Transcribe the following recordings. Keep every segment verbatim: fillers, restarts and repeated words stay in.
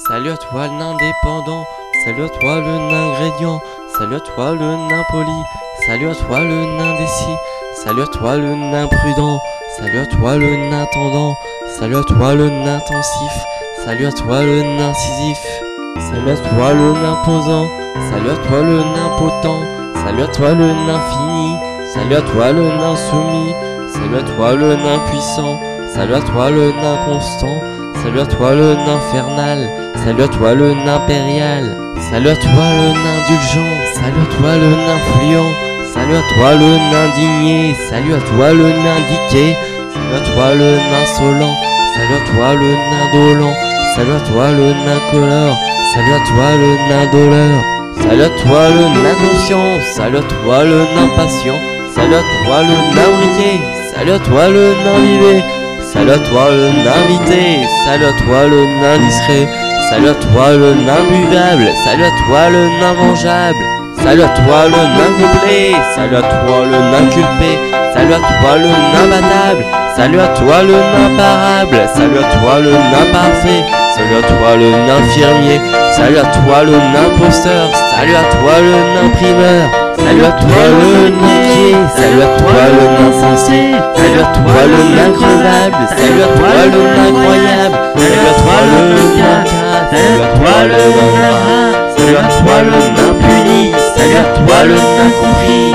Salut à toi le nain dépendant, salut à toi le nain ingrédient, salut à toi le nain poli, salut à toi le nain décis, salut à toi le nain prudent, salut à toi le nain tendant, salut à toi le nain intensif, salut à toi le nain incisif, salut à toi le nain posant, salut à toi le nain potent, salut à toi le nain fini, salut à toi le nain soumis, salut à toi le nain puissant, salut à toi le nain constant, salut à toi le nain infernal, salut à toi le nain impérial, salut à toi le nain indulgent, salut à toi le nain fluent, salut à toi le nain indigné, salut à toi le nain indiqué, salut à toi le nain insolent, salut à toi le nain dolent, salut à toi le nain colore, salut à toi le nain doleur, salut à toi le nain conscient, salut à toi le nain patient, salut à toi le nain briquet, salut à toi le nain vivet, salut à toi le nain invité, salut à toi le nain discret, salut à toi le nain buvable, salut à toi le nain mangeable, salut à toi le nain complet, salut à toi le nain culpé, salut à toi le nain battable, salut à toi le nain parable, salut à toi le nain parfait, salut à toi le nain infirmier, salut à toi le nain imposteur, salut à toi le nain primeur, salut à toi le nain pied, salut à toi le nain sensé, salut à toi le nain crevable, salut à toi le nain incroyable, salut à toi le nain salut à toi le nain rat, salut à toi le nain puni, salut à toi le nain compris.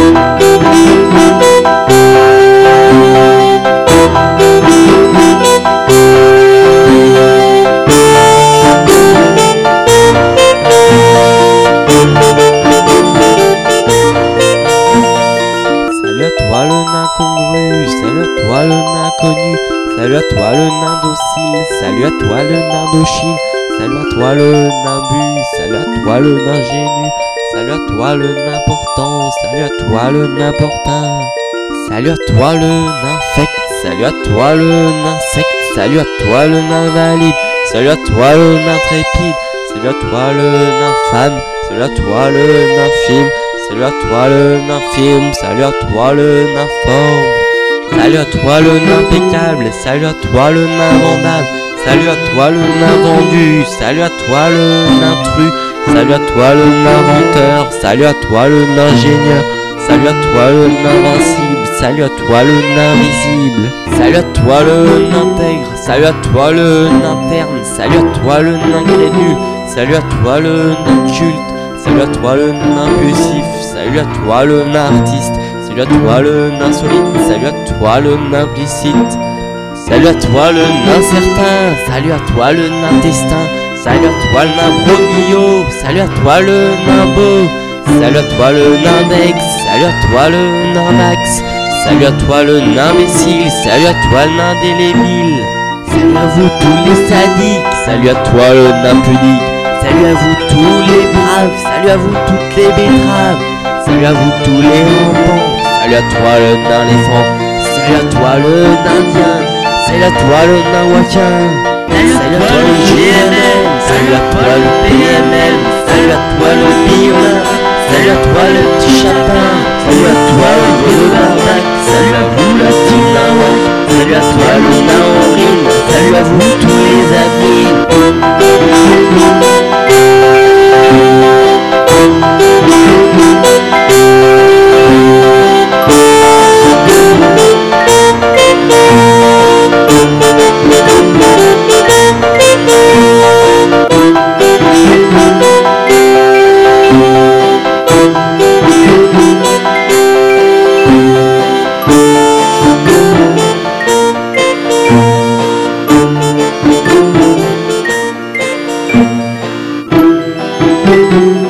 Salut à toi le nain congru, salut à toi le nain connu, salut à toi le nain docile, salut à toi le nain d'Ochine, salut à toi le nain bu, salut à toi le nain génu, salut à toi le nain important, salut à toi le nain portin, salut à toi le nain infect, salut à toi le nain secte, salut à toi le nain valide, salut à toi le nain trépide, salut à toi le nain femme, salut à toi le nain film, salut à toi le nain film, salut à toi le nain forme, salut à toi le nain impeccable, salut à toi le nain vendable, salut à toi le nain vendu, salut à toi le nain tru, salut à toi le nain inventeur, salut à toi le nain ingénieur, salut à toi le nain invincible, salut à toi le nain invisible, salut à toi le nain intègre, salut à toi le nain interne, salut à toi le nain crédule, salut à toi le nain culte, salut à toi le nain impulsif, salut à toi le nain artiste, salut à toi le nain solide, salut à toi le nain implicite, salut à toi le nain certain, salut à toi le nain destin, salut à toi le nain broglio, salut à toi le nain beau, salut à toi le nain dex, salut à toi le nain max, salut à toi le nain imbécile, salut à toi le nain délébile, salut à vous tous les sadiques, salut à toi le nain pudique, salut à vous tous les braves, salut à vous toutes les betteraves, salut à vous tous les rampants, salut à toi le nain éléphant, salut à toi le nain indien, salut à toi le nain wakin, salut à toi le G M M, salut à toi le P M M, salut à toi le biolin, salut à toi le petit chapin, salut à toi le gros barbac, salut à vous la team nain, salut à toi le nain en rime, salut à vous tous les amis.